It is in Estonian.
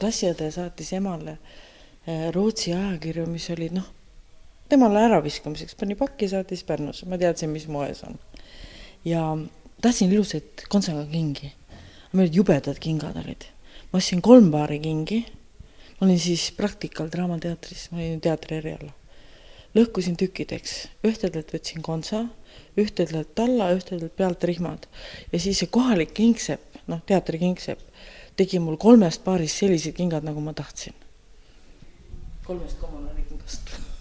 klassiõde saatis emale Rootsi ajakirju, mis olid temale äraviskamiseks, pani pakki, saatis Pärnusse, ma teadsin, mis moes on. Ja tahtsin ilusaid kontsaga kingi. Meil jubedad kingad olid. Ma ostsin 3 paari kingi. Ma olin siis praktikal Draamateatris, ma olin teatri eriala. Lõhkusin tükkideks. Ühtedelt võtsin kontsa, ühtedelt talla, ühtedelt pealt rihmad. Ja siis see kohalik kingsepp, teatri kingsepp, tegi mul 3 paarist sellised kingad, nagu ma tahtsin. 3 kommunaali kingast.